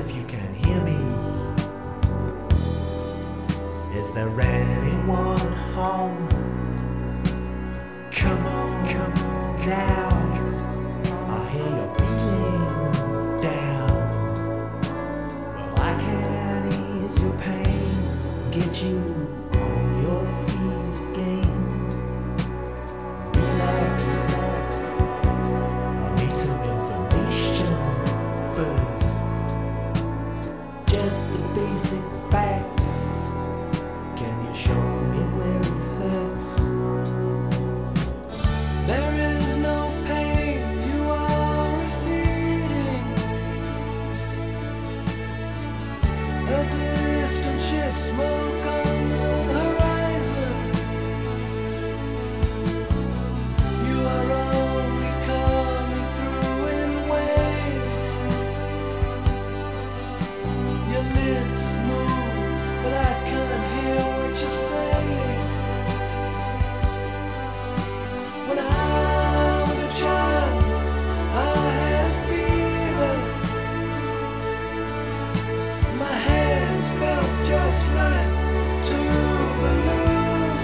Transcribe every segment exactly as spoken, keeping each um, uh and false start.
if you can hear me. Is there anyone home? Come on, come on now. I hear you're feeling down. Well, I can ease your pain, get you on your feet again. Relax, relax. I need some information first. Just the basic facts. Can you show me where it hurts? There is no pain, you are receding. A distant ship, smoke on the horizon. You are only coming through in waves. Your lips move, but I can't hear what you're saying. When I was a child, I had fever. My hands felt just like two balloons.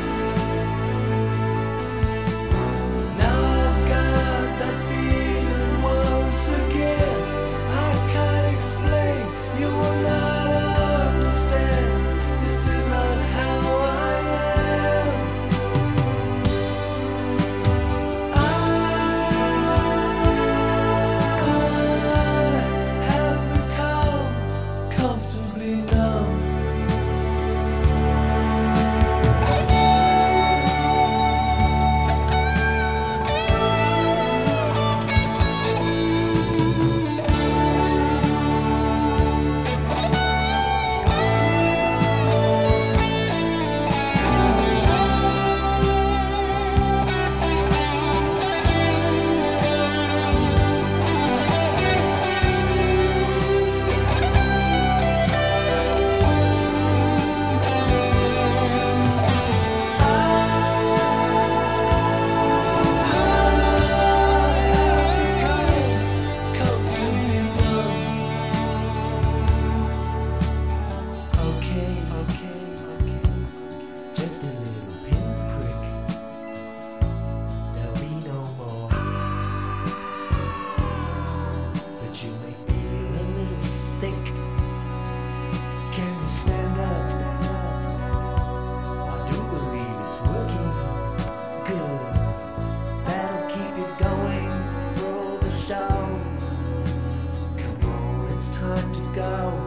Now I've got that feeling once again. I can't explain, you will not understand. This is not how I am. I have become comfortably numb. Okay, okay, okay. Just a little pinprick. There'll be no more. But you may feel a little sick. Can you stand up? Stand up. I do believe it's working good. That'll keep you going through the show. Come on, it's time to go.